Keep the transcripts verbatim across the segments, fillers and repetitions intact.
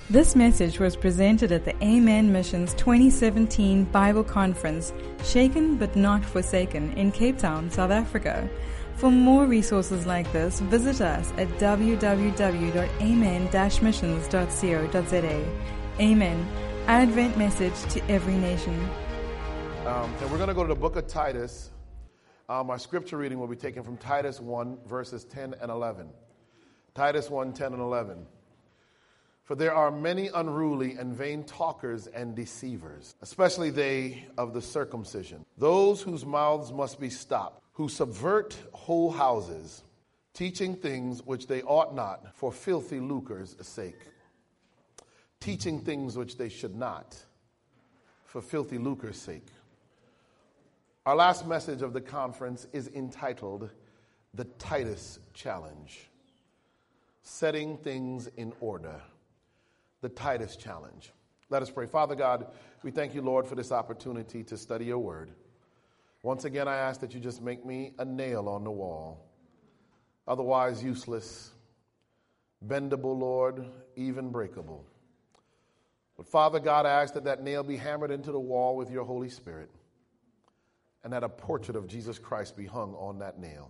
This message was presented at the Amen Missions twenty seventeen Bible Conference, Shaken but Not Forsaken, in Cape Town, South Africa. For more resources like this, visit us at w w w dot amen dash missions dot co dot z a. Amen. Advent message to every nation. Um, and we're going to go to the book of Titus. Um, our scripture reading will be taken from Titus one, verses ten and eleven. Titus one, ten and eleven. For there are many unruly and vain talkers and deceivers, especially they of the circumcision, those whose mouths must be stopped, who subvert whole houses, teaching things which they ought not for filthy lucre's sake. Teaching things which they should not for filthy lucre's sake. Our last message of the conference is entitled The Titus Challenge. Setting things in order. The Titus Challenge. Let us pray. Father God, we thank you, Lord, for this opportunity to study your word. Once again, I ask that you just make me a nail on the wall, otherwise useless, bendable, Lord, even breakable. But Father God, I ask that that nail be hammered into the wall with your Holy Spirit, and that a portrait of Jesus Christ be hung on that nail.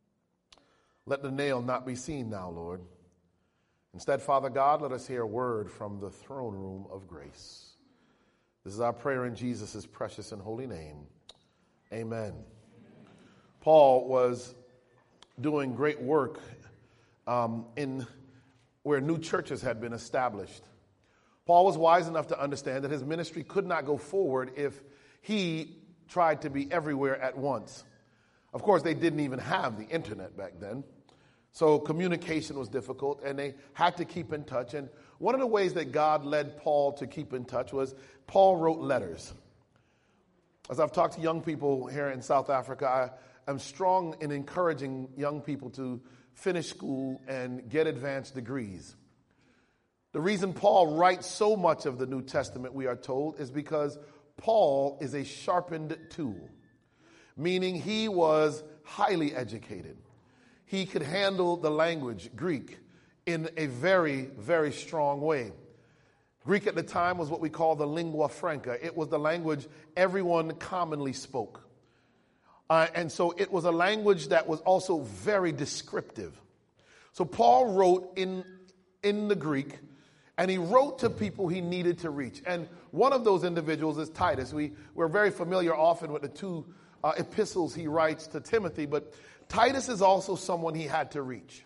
Let the nail not be seen now, Lord. Instead, Father God, let us hear a word from the throne room of grace. This is our prayer in Jesus' precious and holy name. Amen. Paul was doing great work um, in where new churches had been established. Paul was wise enough to understand that his ministry could not go forward if he tried to be everywhere at once. Of course, they didn't even have the internet back then. So communication was difficult, and they had to keep in touch. And one of the ways that God led Paul to keep in touch was Paul wrote letters. As I've talked to young people here in South Africa, I am strong in encouraging young people to finish school and get advanced degrees. The reason Paul writes so much of the New Testament, we are told, is because Paul is a sharpened tool, meaning he was highly educated. He could handle the language, Greek, in a very, very strong way. Greek at the time was what we call the lingua franca. It was the language everyone commonly spoke. Uh, and so it was a language that was also very descriptive. So Paul wrote in, in the Greek, and he wrote to people he needed to reach. And one of those individuals is Titus. We, we're very familiar often with the two uh, epistles he writes to Timothy, but Titus is also someone he had to reach.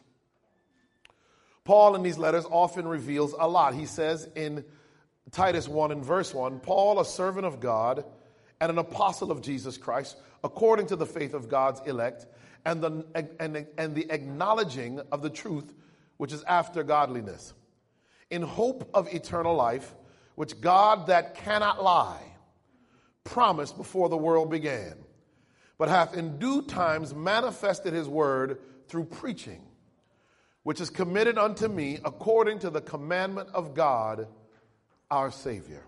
Paul in these letters often reveals a lot. He says in Titus one and verse one, Paul, a servant of God and an apostle of Jesus Christ, according to the faith of God's elect, and the, and, and the acknowledging of the truth which is after godliness, in hope of eternal life, which God that cannot lie promised before the world began, but hath in due times manifested his word through preaching, which is committed unto me according to the commandment of God, our Savior.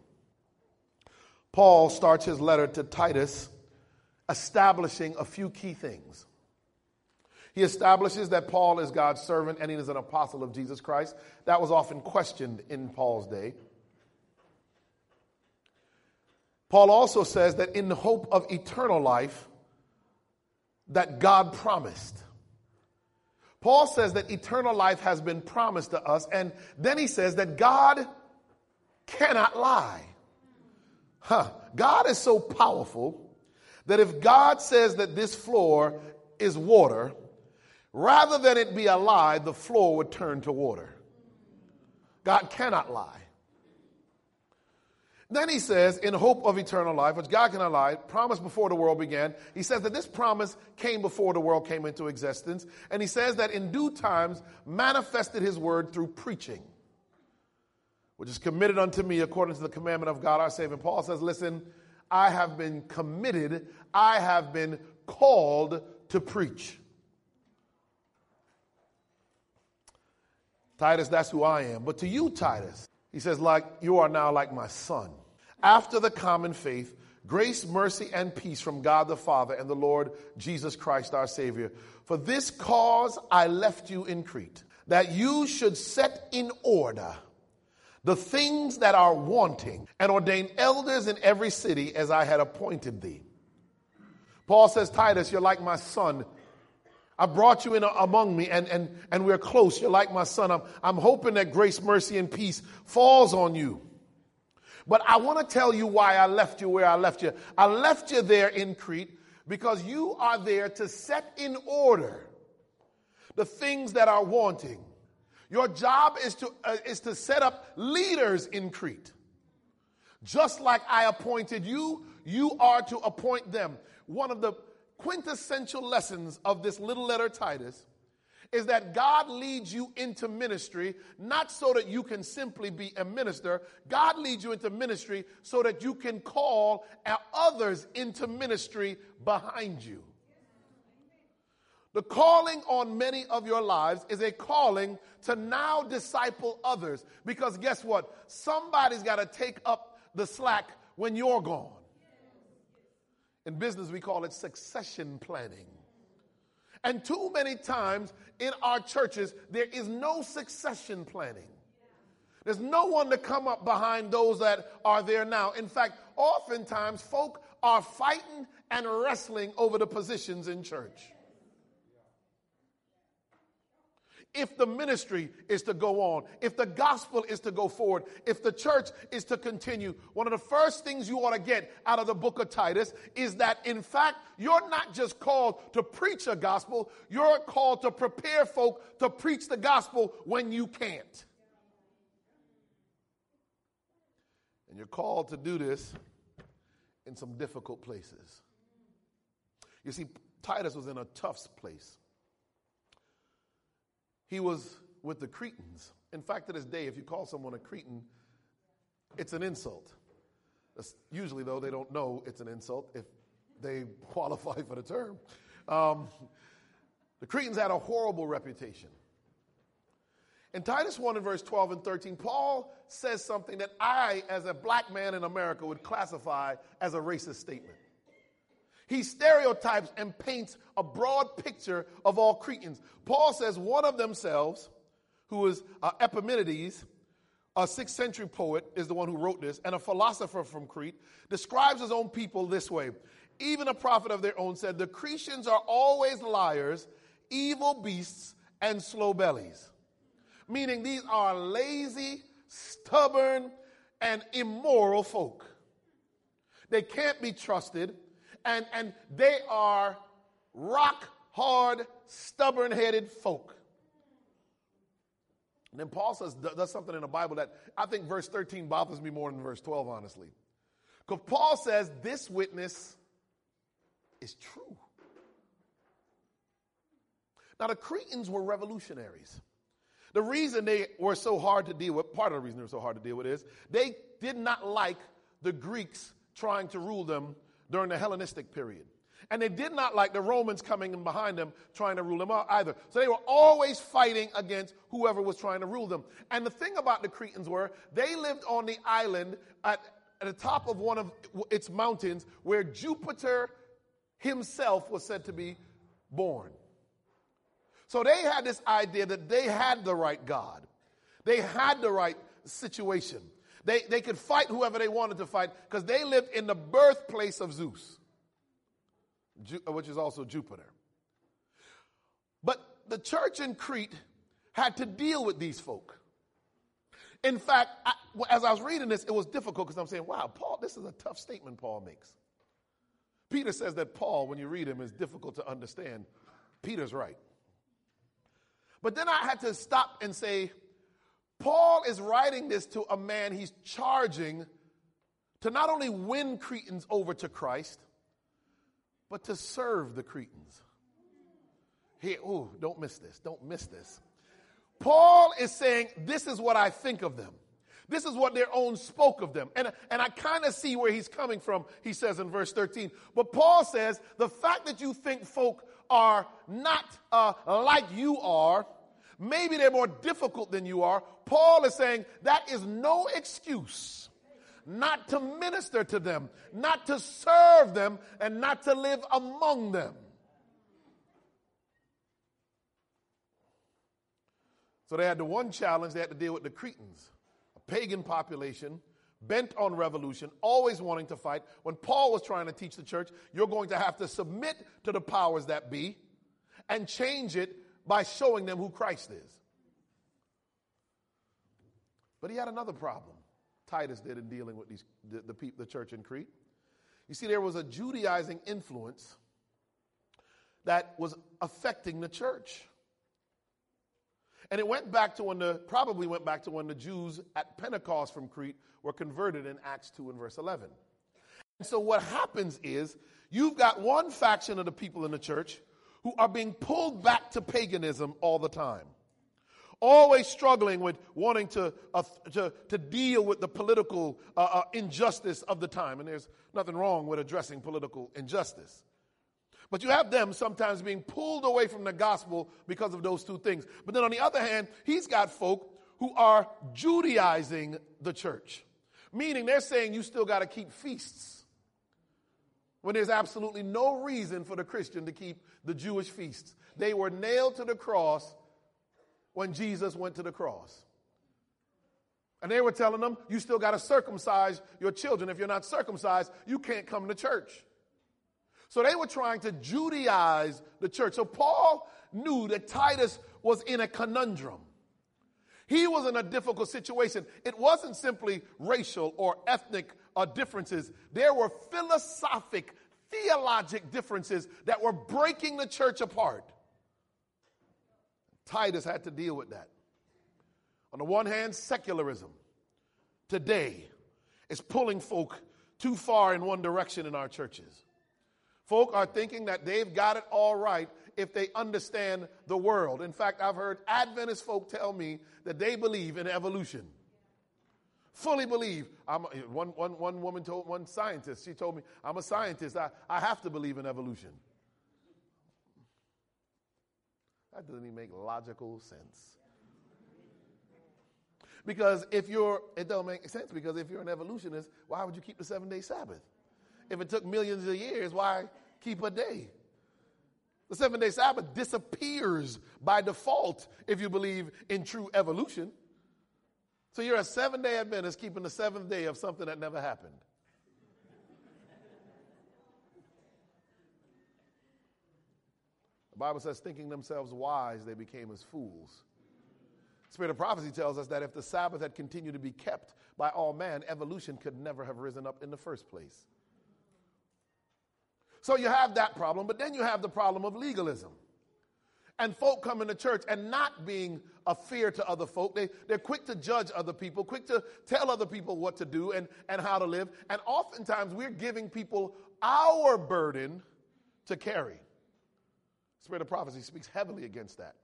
Paul starts his letter to Titus establishing a few key things. He establishes that Paul is God's servant and he is an apostle of Jesus Christ. That was often questioned in Paul's day. Paul also says that in the hope of eternal life that God promised. Paul says that eternal life has been promised to us, and then he says that God cannot lie. Huh. God is so powerful that if God says that this floor is water, rather than it be a lie, the floor would turn to water. God cannot lie. Then he says, in hope of eternal life, which God cannot lie, promised before the world began. He says that this promise came before the world came into existence. And he says that in due times manifested his word through preaching, which is committed unto me according to the commandment of God our Savior. And Paul says, listen, I have been committed, I have been called to preach. Titus, that's who I am. But to you, Titus, he says, like you are now like my son. After the common faith, grace, mercy, and peace from God the Father and the Lord Jesus Christ our Savior. For this cause I left you in Crete, that you should set in order the things that are wanting, and ordained elders in every city as I had appointed thee. Paul says, Titus, you're like my son. I brought you in among me, and, and, and we're close. You're like my son. I'm, I'm hoping that grace, mercy, and peace falls on you. But I want to tell you why I left you where I left you. I left you there in Crete because you are there to set in order the things that are wanting. Your job is to, uh, is to set up leaders in Crete. Just like I appointed you, you are to appoint them. One of the quintessential lessons of this little letter Titus is that God leads you into ministry not so that you can simply be a minister. God leads you into ministry so that you can call others into ministry behind you. The calling on many of your lives is a calling to now disciple others, because guess what? Somebody's got to take up the slack when you're gone. In business, we call it succession planning. And too many times in our churches, there is no succession planning. There's no one to come up behind those that are there now. In fact, oftentimes folk are fighting and wrestling over the positions in church. If the ministry is to go on, if the gospel is to go forward, if the church is to continue, one of the first things you ought to get out of the book of Titus is that, in fact, you're not just called to preach a gospel, you're called to prepare folk to preach the gospel when you can't. And you're called to do this in some difficult places. You see, Titus was in a tough place. He was with the Cretans. In fact, to this day, if you call someone a Cretan, it's an insult. That's usually, though, they don't know it's an insult if they qualify for the term. Um, the Cretans had a horrible reputation. In Titus one and verse twelve and thirteen, Paul says something that I, as a black man in America, would classify as a racist statement. He stereotypes and paints a broad picture of all Cretans. Paul says one of themselves, who was uh, Epimenides, a sixth century poet, is the one who wrote this, and a philosopher from Crete, describes his own people this way. Even a prophet of their own said, the Cretians are always liars, evil beasts, and slow bellies. Meaning these are lazy, stubborn, and immoral folk. They can't be trusted. And, and they are rock-hard, stubborn-headed folk. And then Paul says, does something in the Bible that I think verse thirteen bothers me more than verse twelve, honestly. Because Paul says this witness is true. Now, the Cretans were revolutionaries. The reason they were so hard to deal with, part of the reason they were so hard to deal with is they did not like the Greeks trying to rule them during the Hellenistic period. And they did not like the Romans coming in behind them trying to rule them out either. So they were always fighting against whoever was trying to rule them. And the thing about the Cretans were they lived on the island at, at the top of one of its mountains where Jupiter himself was said to be born. So they had this idea that they had the right God. They had the right situation. They, they could fight whoever they wanted to fight because they lived in the birthplace of Zeus, Ju- which is also Jupiter. But the church in Crete had to deal with these folk. In fact, I, as I was reading this, it was difficult because I'm saying, wow, Paul, this is a tough statement Paul makes. Peter says that Paul, when you read him, is difficult to understand. Peter's right. But then I had to stop and say, Paul is writing this to a man he's charging to not only win Cretans over to Christ, but to serve the Cretans. Here, oh, don't miss this. Don't miss this. Paul is saying, this is what I think of them. This is what their own spoke of them. And, and I kind of see where he's coming from, he says in verse thirteen. But Paul says, the fact that you think folk are not uh, like you are, maybe they're more difficult than you are, Paul is saying that is no excuse not to minister to them, not to serve them, and not to live among them. So they had the one challenge, they had to deal with the Cretans, a pagan population, bent on revolution, always wanting to fight. When Paul was trying to teach the church, you're going to have to submit to the powers that be and change it by showing them who Christ is. But he had another problem. Titus did in dealing with these, the, the, people, the church in Crete. You see, there was a Judaizing influence that was affecting the church. And it went back to when the, probably went back to when the Jews at Pentecost from Crete were converted in Acts two and verse eleven. And so what happens is you've got one faction of the people in the church who are being pulled back to paganism all the time. Always struggling with wanting to, uh, to, to deal with the political uh, uh, injustice of the time. And there's nothing wrong with addressing political injustice. But you have them sometimes being pulled away from the gospel because of those two things. But then on the other hand, he's got folk who are Judaizing the church. Meaning they're saying you still got to keep feasts. When there's absolutely no reason for the Christian to keep the Jewish feasts. They were nailed to the cross when Jesus went to the cross. And they were telling them, you still got to circumcise your children. If you're not circumcised, you can't come to church. So they were trying to Judaize the church. So Paul knew that Titus was in a conundrum. He was in a difficult situation. It wasn't simply racial or ethnic uh, differences. There were philosophic, theologic differences that were breaking the church apart. Titus had to deal with that. On the one hand, secularism today is pulling folk too far in one direction in our churches. Folk are thinking that they've got it all right if they understand the world. In fact, I've heard Adventist folk tell me that they believe in evolution. Fully believe. I'm, one, one, one woman told, one scientist, she told me, I'm a scientist. I, I have to believe in evolution. That doesn't even make logical sense. Because if you're, it don't make sense because if you're an evolutionist, why would you keep the seven-day Sabbath? If it took millions of years, why keep a day? The seven-day Sabbath disappears by default if you believe in true evolution. So you're a seven-day Adventist keeping the seventh day of something that never happened. The Bible says, thinking themselves wise, they became as fools. Spirit of prophecy tells us that if the Sabbath had continued to be kept by all man, evolution could never have risen up in the first place. So you have that problem, but then you have the problem of legalism. And folk come into church and not being a fear to other folk. They, they're quick to judge other people, quick to tell other people what to do and, and how to live. And oftentimes we're giving people our burden to carry. Spirit of prophecy speaks heavily against that.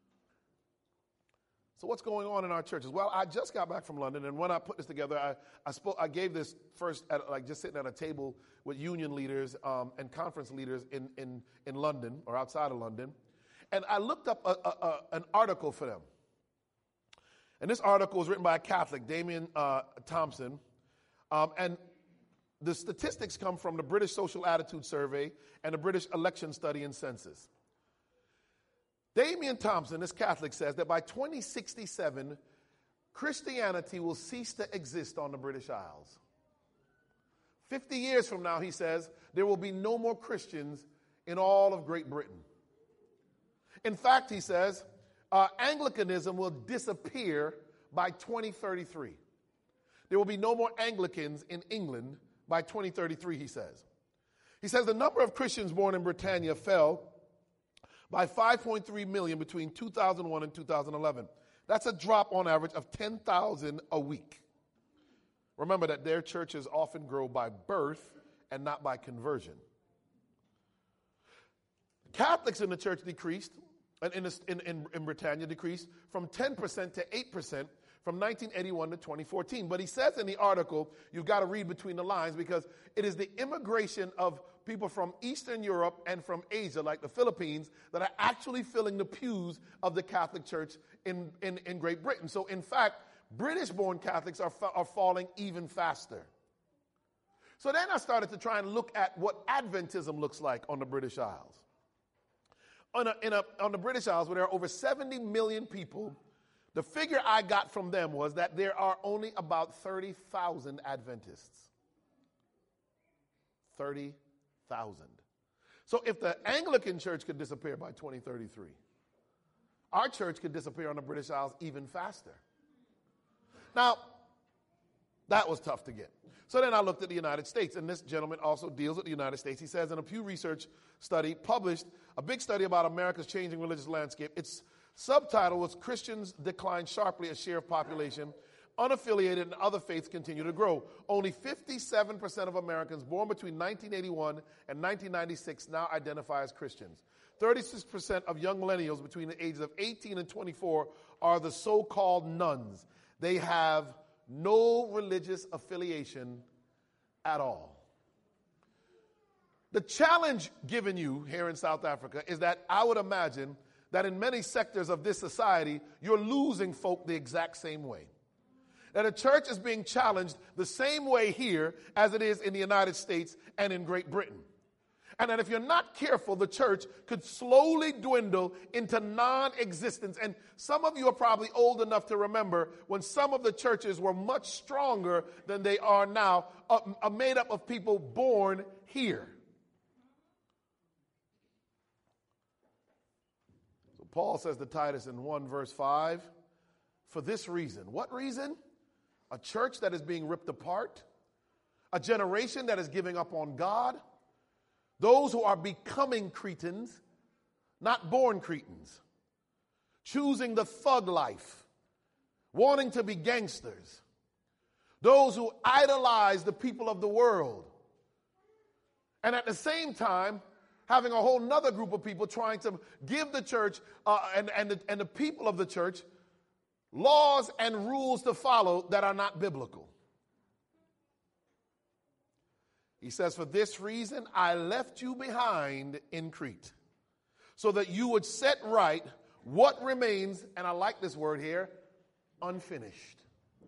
So what's going on in our churches? Well, I just got back from London, and when I put this together, I I, spoke, I gave this first, at, like just sitting at a table with union leaders um, and conference leaders in, in, in London or outside of London, and I looked up a, a, a, an article for them. And this article was written by a Catholic, Damian uh, Thompson, um, and the statistics come from the British Social Attitude Survey and the British Election Study and Census. Damian Thompson, this Catholic, says that by twenty sixty-seven, Christianity will cease to exist on the British Isles. fifty years from now, he says, there will be no more Christians in all of Great Britain. In fact, he says, uh, Anglicanism will disappear by twenty thirty-three. There will be no more Anglicans in England by twenty thirty-three, he says. He says the number of Christians born in Britannia fell by five point three million between two thousand one and two thousand eleven. That's a drop on average of ten thousand a week. Remember that their churches often grow by birth and not by conversion. Catholics in the church decreased, and in, in, in, in Britannia decreased from ten percent to eight percent from nineteen eighty-one to twenty fourteen. But he says in the article, you've got to read between the lines because it is the immigration of people from Eastern Europe and from Asia, like the Philippines, that are actually filling the pews of the Catholic Church in, in, in Great Britain. So in fact, British-born Catholics are, fa- are falling even faster. So then I started to try and look at what Adventism looks like on the British Isles. On, a, in a, on the British Isles, where there are over seventy million people, The figure I got from them was that there are only about thirty thousand Adventists. thirty thousand. So if the Anglican church could disappear by twenty thirty-three, our church could disappear on the British Isles even faster. Now, that was tough to get. So then I looked at the United States, and this gentleman also deals with the United States. He says in a Pew Research study, published a big study about America's changing religious landscape. Its subtitle was Christians Decline Sharply as Share of Population, Unaffiliated and Other Faiths Continue to Grow. Only fifty-seven percent of Americans born between nineteen eighty-one and nineteen ninety-six now identify as Christians. thirty-six percent of young millennials between the ages of eighteen and twenty-four are the so-called nones. They have no religious affiliation at all. The challenge given you here in South Africa is that I would imagine that in many sectors of this society, you're losing folk the exact same way. That a church is being challenged the same way here as it is in the United States and in Great Britain. And that if you're not careful, the church could slowly dwindle into non-existence. And some of you are probably old enough to remember when some of the churches were much stronger than they are now, uh, uh, made up of people born here. So Paul says to Titus in one verse five, for this reason. What reason? A church that is being ripped apart, a generation that is giving up on God, those who are becoming Cretans, not born Cretans, choosing the thug life, wanting to be gangsters, those who idolize the people of the world, and at the same time having a whole nother group of people trying to give the church uh, and, and, the, and the people of the church laws and rules to follow that are not biblical. He says, for this reason, I left you behind in Crete, so that you would set right what remains, and I like this word here, unfinished.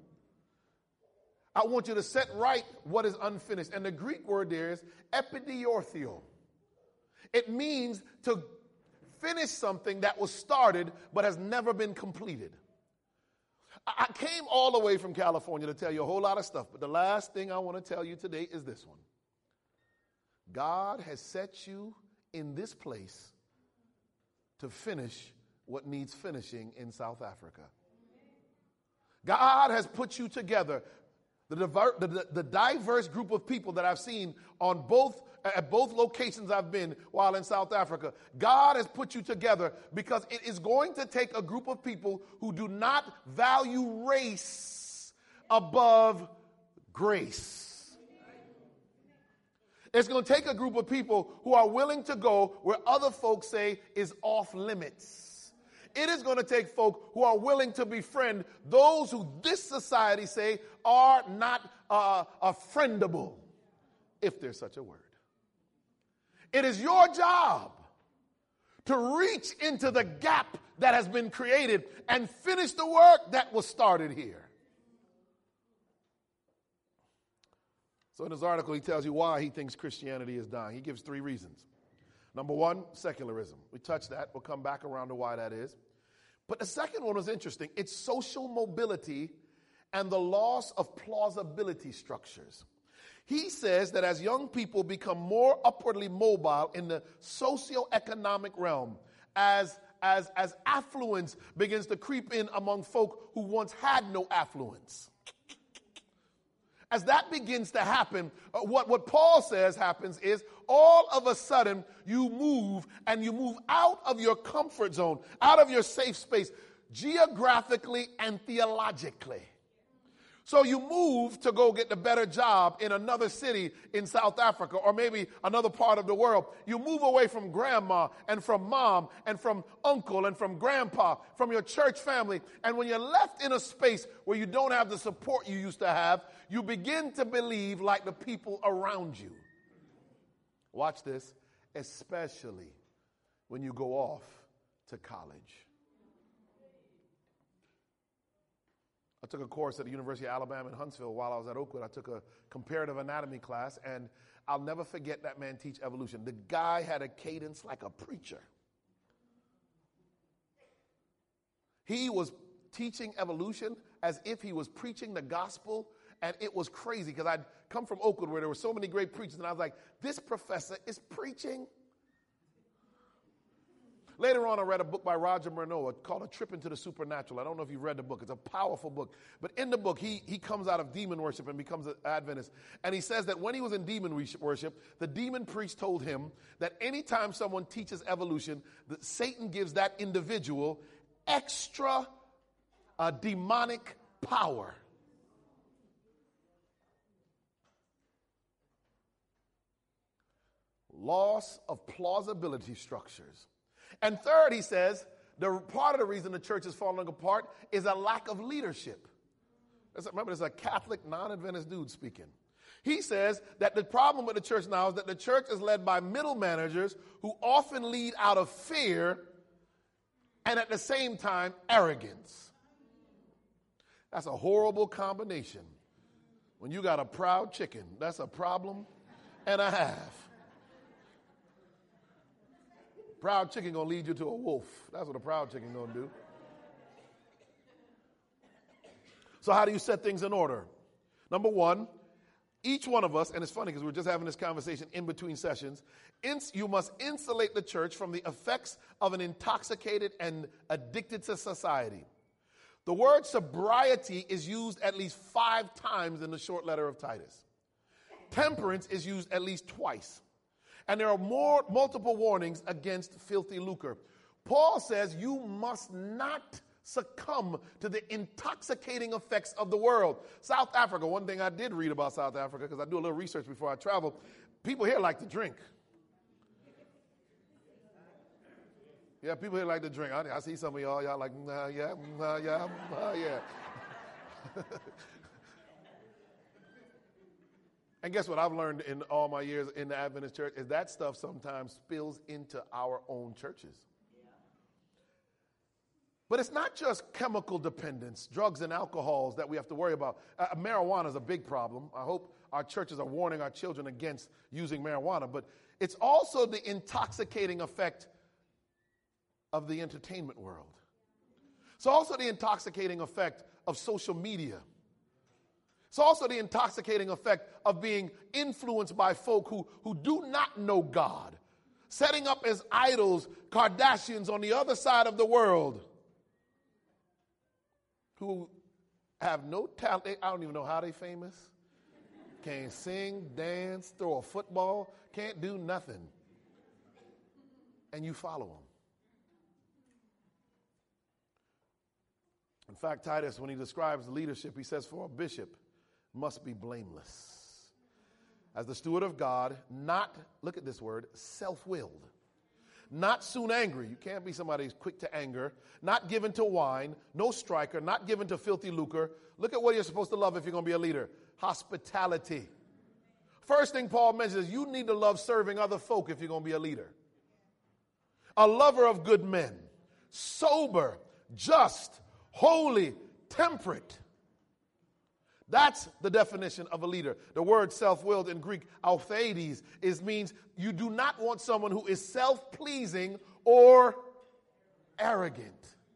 I want you to set right what is unfinished. And the Greek word there is epidiorthio. It means to finish something that was started but has never been completed. I came all the way from California to tell you a whole lot of stuff, but the last thing I want to tell you today is this one. God has set you in this place to finish what needs finishing in South Africa. God has put you together. The, diver, the, the diverse group of people that I've seen on both at both locations I've been while in South Africa, God has put you together because it is going to take a group of people who do not value race above grace. It's going to take a group of people who are willing to go where other folks say is off limits. It is going to take folk who are willing to befriend those who this society say are not uh, uh, friendable, if there's such a word. It is your job to reach into the gap that has been created and finish the work that was started here. So in his article, he tells you why he thinks Christianity is dying. He gives three reasons. Number one, secularism. We touched that. We'll come back around to why that is. But the second one was interesting. It's social mobility and the loss of plausibility structures. He says that as young people become more upwardly mobile in the socioeconomic realm, as, as, as affluence begins to creep in among folk who once had no affluence, as that begins to happen, uh, what, what Paul says happens is all of a sudden you move and you move out of your comfort zone, out of your safe space, geographically and theologically. So you move to go get the better job in another city in South Africa or maybe another part of the world. You move away from grandma and from mom and from uncle and from grandpa, from your church family. And when you're left in a space where you don't have the support you used to have, you begin to believe like the people around you. Watch this, especially when you go off to college. I took a course at the University of Alabama in Huntsville while I was at Oakwood. I took a comparative anatomy class, and I'll never forget that man teach evolution. The guy had a cadence like a preacher. He was teaching evolution as if he was preaching the gospel, and it was crazy because I'd come from Oakwood where there were so many great preachers, and I was like, this professor is preaching. Later on, I read a book by Roger Murnoa called A Trip into the Supernatural. I don't know if you've read the book. It's a powerful book. But in the book, he, he comes out of demon worship and becomes an Adventist. And he says that when he was in demon worship, the demon priest told him that anytime someone teaches evolution, that Satan gives that individual extra uh, demonic power. Loss of plausibility structures. And third, he says, the part of the reason the church is falling apart is a lack of leadership. Remember, there's a Catholic, non-Adventist dude speaking. He says that the problem with the church now is that the church is led by middle managers who often lead out of fear and at the same time, arrogance. That's a horrible combination. When you got a proud chicken, that's a problem and a half. Proud chicken gonna lead you to a wolf. That's what a proud chicken gonna do. So how do you set things in order? Number one, each one of us, and it's funny because we're just having this conversation in between sessions, ins- you must insulate the church from the effects of an intoxicated and addicted to society. The word sobriety is used at least five times in the short letter of Titus. Temperance is used at least twice. And there are more multiple warnings against filthy lucre. Paul says you must not succumb to the intoxicating effects of the world. South Africa, one thing I did read about South Africa, because I do a little research before I travel, people here like to drink. Yeah, people here like to drink. I, I see some of y'all, y'all like, nah, yeah, nah, yeah, nah, yeah. And guess what I've learned in all my years in the Adventist church is that stuff sometimes spills into our own churches. But it's not just chemical dependence, drugs and alcohols that we have to worry about. Uh, marijuana is a big problem. I hope our churches are warning our children against using marijuana. But it's also the intoxicating effect of the entertainment world. It's also the intoxicating effect of social media. It's also the intoxicating effect of being influenced by folk who, who do not know God, setting up as idols Kardashians on the other side of the world who have no talent. I don't even know how they're famous. Can't sing, dance, throw a football, can't do nothing. And you follow them. In fact, Titus, when he describes leadership, he says, for a bishop must be blameless, as the steward of God, not, look at this word, self-willed, not soon angry. You can't be somebody who's quick to anger, not given to wine, no striker, not given to filthy lucre. Look at what you're supposed to love if you're going to be a leader. Hospitality. First thing Paul mentions is you need to love serving other folk if you're going to be a leader. A lover of good men, sober, just, holy, temperate. That's the definition of a leader. The word self-willed in Greek, autheides, is means you do not want someone who is self-pleasing or arrogant.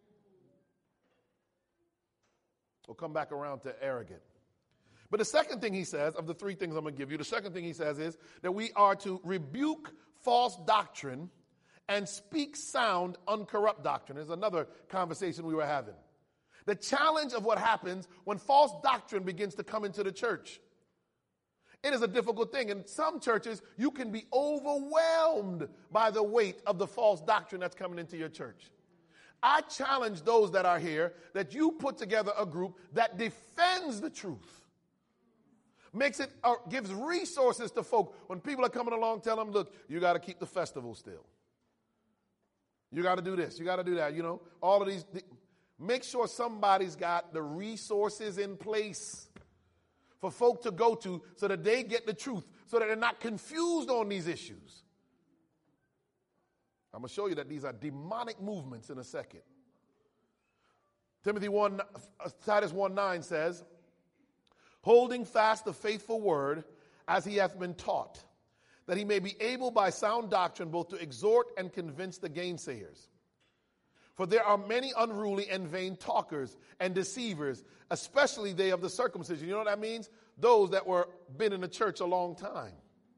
We'll come back around to arrogant. But the second thing he says, of the three things I'm going to give you, the second thing he says is that we are to rebuke false doctrine and speak sound, uncorrupt doctrine. There's another conversation we were having. The challenge of what happens when false doctrine begins to come into the church. It is a difficult thing. In some churches, you can be overwhelmed by the weight of the false doctrine that's coming into your church. I challenge those that are here that you put together a group that defends the truth. Makes it, or gives resources to folk. When people are coming along, tell them, look, you got to keep the festival still. You got to do this. You got to do that. You know, all of these. Make sure somebody's got the resources in place for folk to go to so that they get the truth, so that they're not confused on these issues. I'm going to show you that these are demonic movements in a second. Timothy one, Titus one nine says, holding fast the faithful word as he hath been taught, that he may be able by sound doctrine both to exhort and convince the gainsayers. For there are many unruly and vain talkers and deceivers, especially they of the circumcision. You know what that means? Those that were been in the church a long time.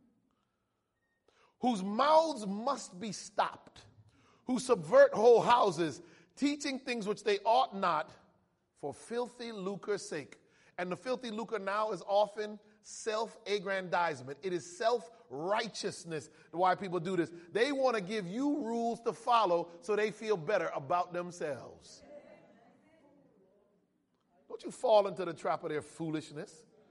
Whose mouths must be stopped, who subvert whole houses, teaching things which they ought not, for filthy lucre's sake. And the filthy lucre now is often self-aggrandizement. It is self-righteousness why people do this. They want to give you rules to follow so they feel better about themselves. Don't you fall into the trap of their foolishness.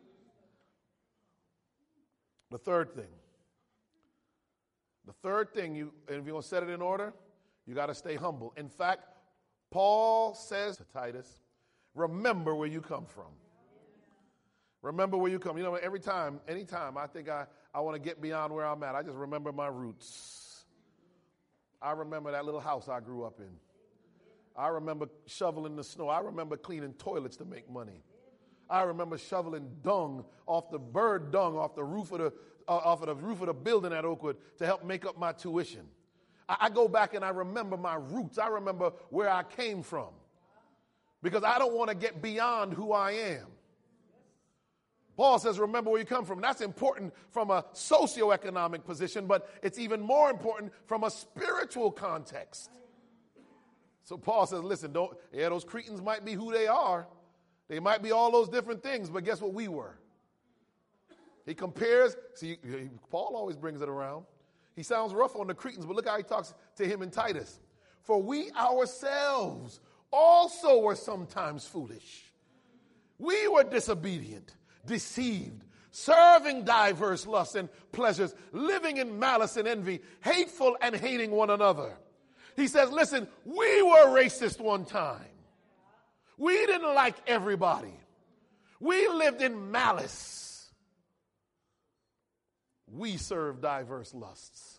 The third thing. The third thing, you, and if you're going to set it in order, you got to stay humble. In fact, Paul says to Titus, remember where you come from. Remember where you come. You know, every time, anytime I think I, I want to get beyond where I'm at, I just remember my roots. I remember that little house I grew up in. I remember shoveling the snow. I remember cleaning toilets to make money. I remember shoveling dung off the bird dung off the roof of the uh, off of the roof of the building at Oakwood to help make up my tuition. I, I go back and I remember my roots. I remember where I came from because I don't want to get beyond who I am. Paul says, remember where you come from. That's important from a socioeconomic position, but it's even more important from a spiritual context. So Paul says, listen, don't, yeah, those Cretans might be who they are. They might be all those different things, but guess what we were? He compares, see, Paul always brings it around. He sounds rough on the Cretans, but look how he talks to him in Titus. For we ourselves also were sometimes foolish. We were disobedient, deceived, serving diverse lusts and pleasures, living in malice and envy, hateful and hating one another. He says, listen, we were racist one time. We didn't like everybody. We lived in malice. We served diverse lusts.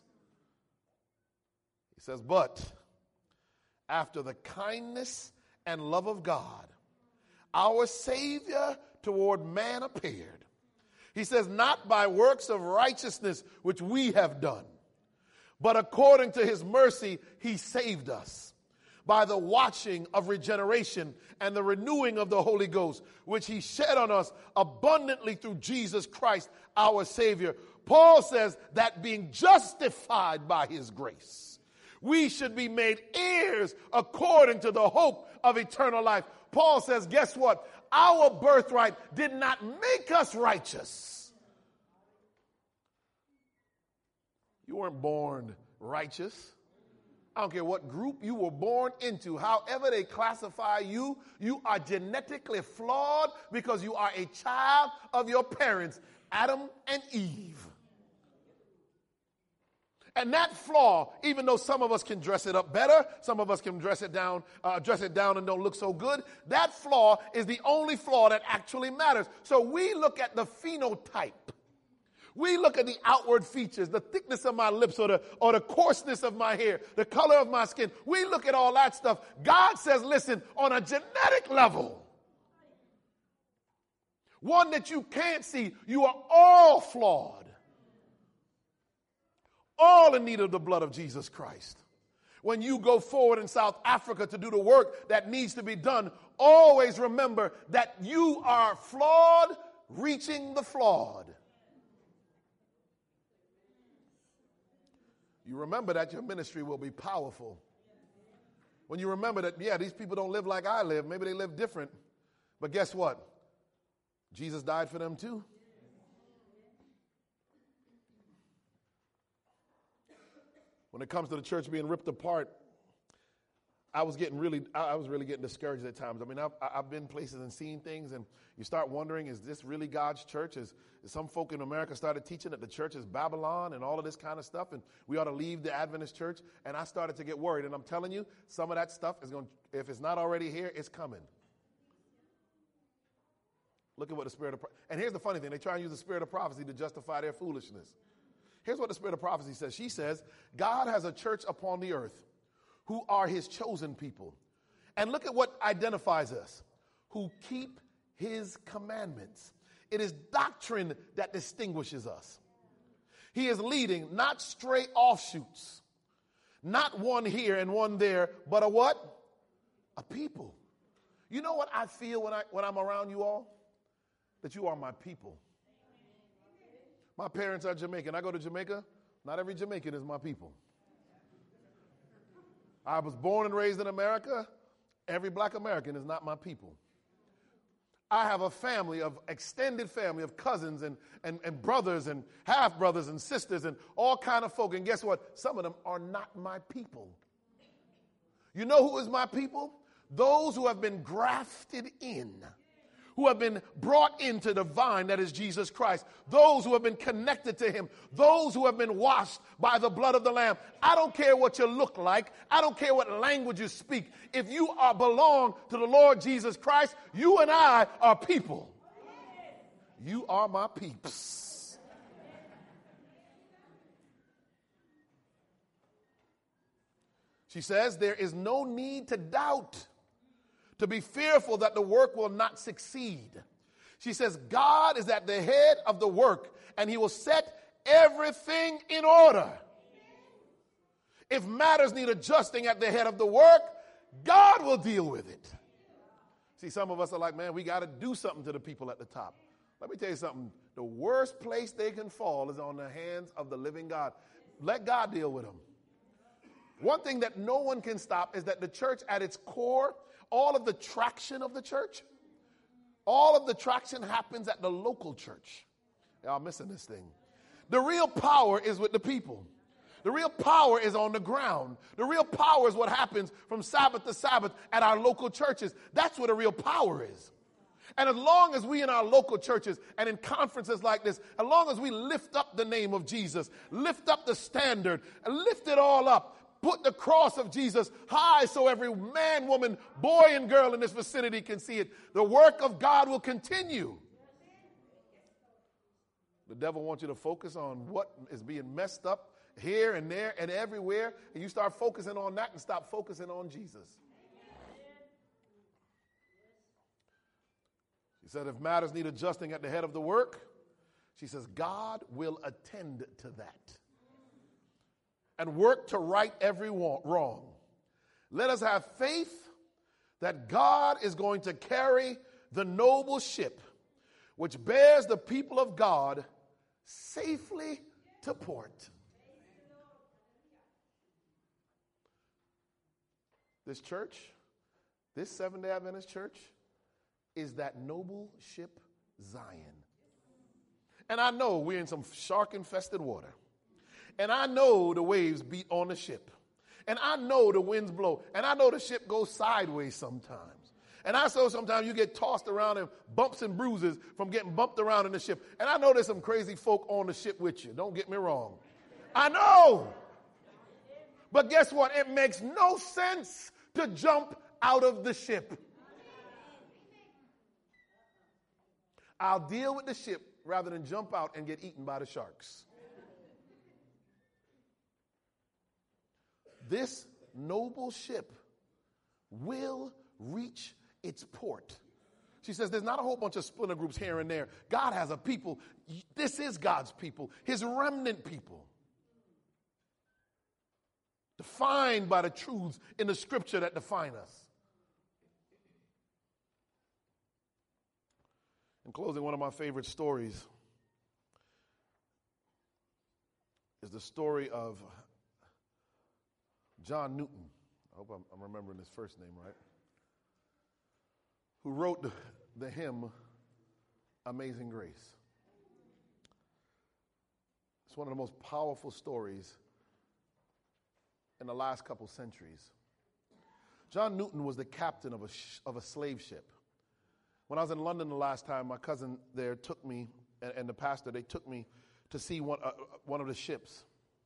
He says, but after the kindness and love of God, our Savior toward man appeared. He says, not by works of righteousness which we have done, but according to his mercy, he saved us by the watching of regeneration and the renewing of the Holy Ghost, which he shed on us abundantly through Jesus Christ, our Savior. Paul says that being justified by his grace, we should be made heirs according to the hope of eternal life. Paul says, guess what? Our birthright did not make us righteous. You weren't born righteous. I don't care what group you were born into. However they classify you, you are genetically flawed because you are a child of your parents, Adam and Eve. And that flaw, even though some of us can dress it up better, some of us can dress it down, uh, dress it down and don't look so good, that flaw is the only flaw that actually matters. So we look at the phenotype. We look at the outward features, the thickness of my lips or the, or the coarseness of my hair, the color of my skin. We look at all that stuff. God says, listen, on a genetic level, one that you can't see, you are all flawed. All in need of the blood of Jesus Christ. When you go forward in South Africa to do the work that needs to be done, always remember that you are flawed, reaching the flawed. You remember that your ministry will be powerful. When you remember that, yeah, these people don't live like I live. Maybe they live different. But guess what? Jesus died for them too. When it comes to the church being ripped apart, I was getting really, I was really getting discouraged at times. I mean, I've, I've been places and seen things, and you start wondering, is this really God's church? Is, is some folk in America started teaching that the church is Babylon and all of this kind of stuff, and we ought to leave the Adventist church? And I started to get worried, and I'm telling you, some of that stuff is going, if it's not already here, it's coming. Look at what the spirit of, and here's the funny thing, they try and use the spirit of prophecy to justify their foolishness. Here's what the spirit of prophecy says. She says, God has a church upon the earth who are his chosen people. And look at what identifies us, who keep his commandments. It is doctrine that distinguishes us. He is leading not stray offshoots, not one here and one there, but a what? a people. You know what I feel when, I, when I'm around you all? That you are my people. My parents are Jamaican. I go to Jamaica. Not every Jamaican is my people. I was born and raised in America. Every black American is not my people. I have a family of extended family of cousins and, and, and brothers and half brothers and sisters and all kind of folk. And guess what? Some of them are not my people. You know who is my people? Those who have been grafted in, who have been brought into the vine that is Jesus Christ, those who have been connected to him, those who have been washed by the blood of the Lamb. I don't care what you look like. I don't care what language you speak. If you are belong to the Lord Jesus Christ, you and I are people. You are my peeps. She says, there is no need to doubt, to be fearful that the work will not succeed. She says, God is at the head of the work, and he will set everything in order. If matters need adjusting at the head of the work, God will deal with it. See, some of us are like, man, we got to do something to the people at the top. Let me tell you something. The worst place they can fall is on the hands of the living God. Let God deal with them. One thing that no one can stop is that the church at its core, all of the traction of the church, all of the traction happens at the local church. Y'all missing this thing. The real power is with the people. The real power is on the ground. The real power is what happens from Sabbath to Sabbath at our local churches. That's where the real power is. And as long as we in our local churches and in conferences like this, as long as we lift up the name of Jesus, lift up the standard, and lift it all up, put the cross of Jesus high so every man, woman, boy, and girl in this vicinity can see it, the work of God will continue. The devil wants you to focus on what is being messed up here and there and everywhere, and you start focusing on that and stop focusing on Jesus. She said, if matters need adjusting at the head of the work, she says, God will attend to that and work to right every wrong. Let us have faith that God is going to carry the noble ship which bears the people of God safely to port. This church, this Seventh-day Adventist church, is that noble ship Zion. And I know we're in some shark-infested water. And I know the waves beat on the ship. And I know the winds blow. And I know the ship goes sideways sometimes. And I know sometimes you get tossed around and bumps and bruises from getting bumped around in the ship. And I know there's some crazy folk on the ship with you. Don't get me wrong. I know. But guess what? It makes no sense to jump out of the ship. I'll deal with the ship rather than jump out and get eaten by the sharks. This noble ship will reach its port. She says there's not a whole bunch of splinter groups here and there. God has a people. This is God's people, his remnant people. Defined by the truths in the scripture that define us. In closing, one of my favorite stories is the story of John Newton. I hope I'm, I'm remembering his first name right. Who wrote the, the hymn, Amazing Grace. It's one of the most powerful stories in the last couple centuries. John Newton was the captain of a, sh- of a slave ship. When I was in London the last time, my cousin there took me, and, and the pastor, they took me to see one, uh, one of the ships.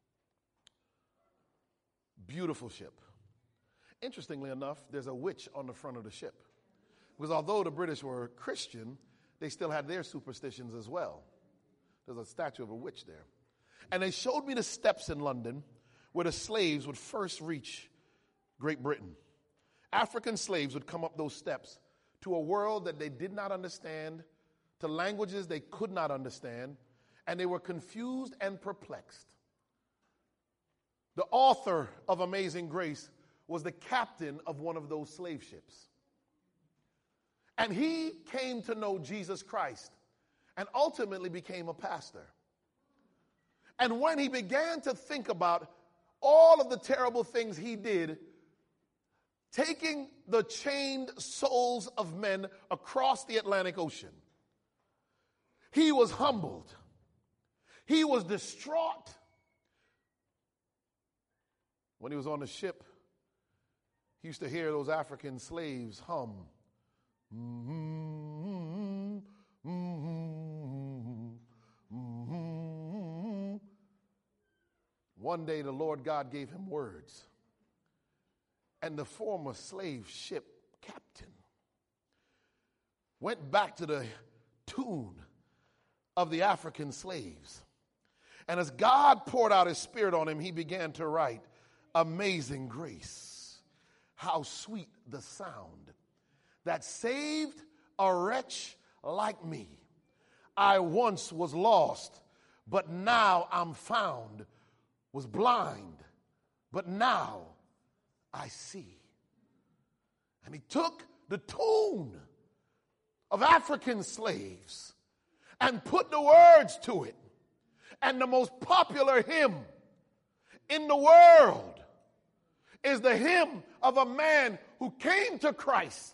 Beautiful ship. Interestingly enough, there's a witch on the front of the ship. Because although the British were Christian, they still had their superstitions as well. There's a statue of a witch there. And they showed me the steps in London where the slaves would first reach Great Britain. African slaves would come up those steps to a world that they did not understand, to languages they could not understand, and they were confused and perplexed. The author of Amazing Grace was the captain of one of those slave ships. And he came to know Jesus Christ and ultimately became a pastor. And when he began to think about all of the terrible things he did, taking the chained souls of men across the Atlantic Ocean, he was humbled. He was distraught. When he was on the ship, he used to hear those African slaves hum. Mm-hmm, mm-hmm, mm-hmm. One day the Lord God gave him words. And the former slave ship captain went back to the tune of the African slaves. And as God poured out his spirit on him, he began to write, "Amazing grace, how sweet the sound that saved a wretch like me. I once was lost, but now I'm found, was blind, but now I see." And he took the tune of African slaves and put the words to it. And the most popular hymn in the world is the hymn of a man who came to Christ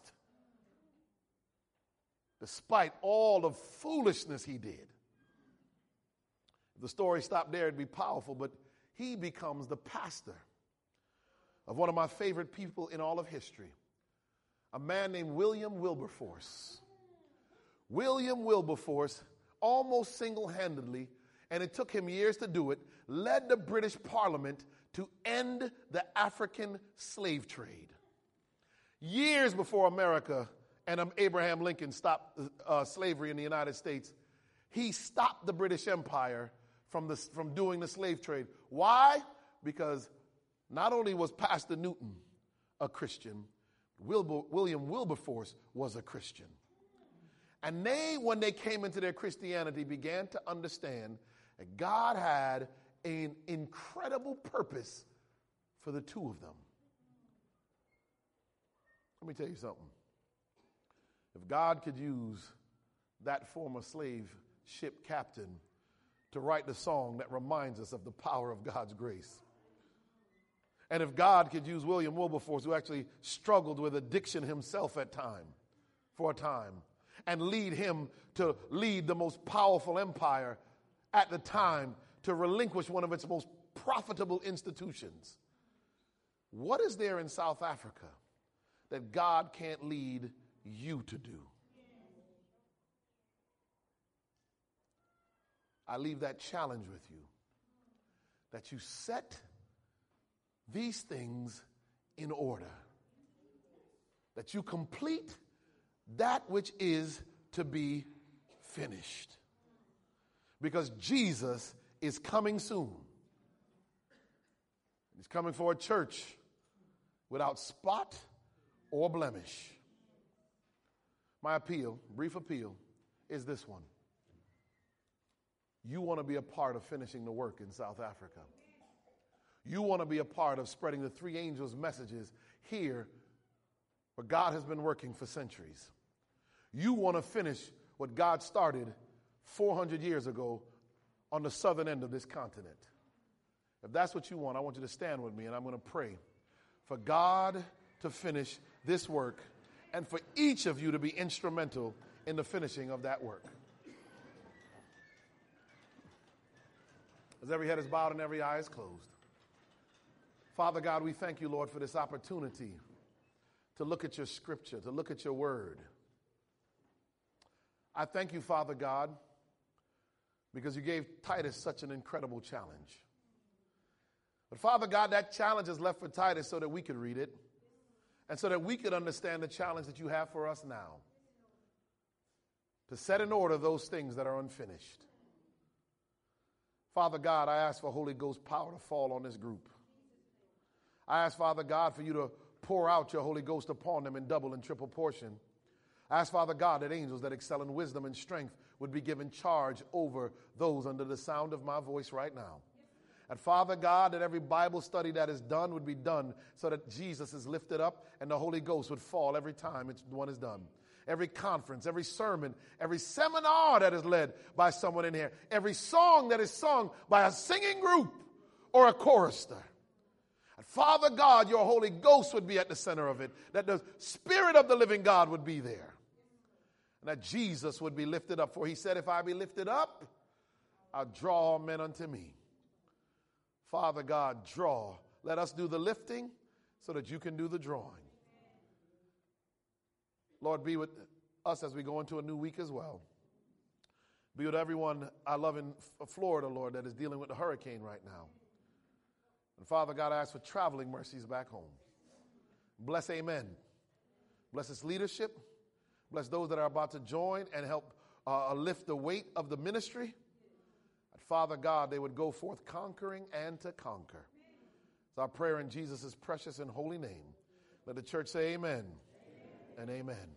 despite all the foolishness he did. If the story stopped there, it'd be powerful, but he becomes the pastor of one of my favorite people in all of history, a man named William Wilberforce. William Wilberforce, almost single-handedly, and it took him years to do it, led the British Parliament to end the African slave trade. Years before America and um, Abraham Lincoln stopped uh, slavery in the United States, he stopped the British Empire from, the, from doing the slave trade. Why? Because not only was Pastor Newton a Christian, Wilbur, William Wilberforce was a Christian. And they, when they came into their Christianity, began to understand that God had an incredible purpose for the two of them. Let me tell you something. If God could use that former slave ship captain to write the song that reminds us of the power of God's grace, and if God could use William Wilberforce, who actually struggled with addiction himself at time, for a time, and lead him to lead the most powerful empire at the time, to relinquish one of its most profitable institutions, what is there in South Africa that God can't lead you to do? I leave that challenge with you, that you set these things in order, that you complete that which is to be finished, because Jesus is coming soon. He's coming for a church without spot or blemish. My appeal, brief appeal, is this one. You want to be a part of finishing the work in South Africa. You want to be a part of spreading the three angels' messages here where God has been working for centuries. You want to finish what God started four hundred years ago on the southern end of this continent. If that's what you want, I want you to stand with me, and I'm going to pray for God to finish this work and for each of you to be instrumental in the finishing of that work. As every head is bowed and every eye is closed. Father God, we thank you, Lord, for this opportunity to look at your scripture, to look at your word. I thank you, Father God, because you gave Titus such an incredible challenge. But Father God, that challenge is left for Titus so that we could read it and so that we could understand the challenge that you have for us now, to set in order those things that are unfinished. Father God, I ask for Holy Ghost power to fall on this group. I ask, Father God, for you to pour out your Holy Ghost upon them in double and triple portion. I ask, Father God, that angels that excel in wisdom and strength would be given charge over those under the sound of my voice right now. And Father God, that every Bible study that is done would be done so that Jesus is lifted up and the Holy Ghost would fall every time it's, one is done. Every conference, every sermon, every seminar that is led by someone in here, every song that is sung by a singing group or a chorister. And Father God, your Holy Ghost would be at the center of it, that the Spirit of the living God would be there, and that Jesus would be lifted up. For he said, if I be lifted up, I'll draw all men unto me. Father God, draw. Let us do the lifting so that you can do the drawing. Lord, be with us as we go into a new week as well. Be with everyone I love in Florida, Lord, that is dealing with the hurricane right now. And Father God, I ask for traveling mercies back home. Bless Amen. Bless its leadership. Bless those that are about to join and help uh, lift the weight of the ministry. Father God, they would go forth conquering and to conquer. It's our prayer in Jesus' precious and holy name. Let the church say amen, amen. And amen.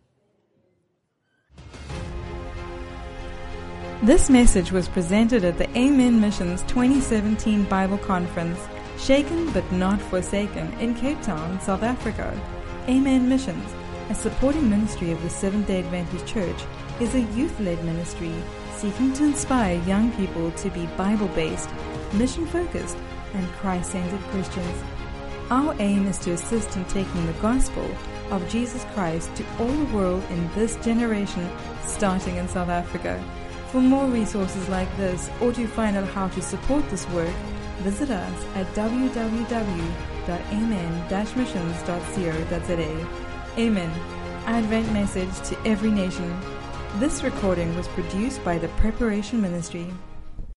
This message was presented at the Amen Missions twenty seventeen Bible Conference, Shaken but Not Forsaken, in Cape Town, South Africa. Amen Missions, a supporting ministry of the Seventh-day Adventist Church, is a youth-led ministry seeking to inspire young people to be Bible-based, mission-focused, and Christ-centered Christians. Our aim is to assist in taking the gospel of Jesus Christ to all the world in this generation, starting in South Africa. For more resources like this, or to find out how to support this work, visit us at w w w dot amen dash missions dot co dot z a. Amen. Advent message to every nation. This recording was produced by the Preparation Ministry.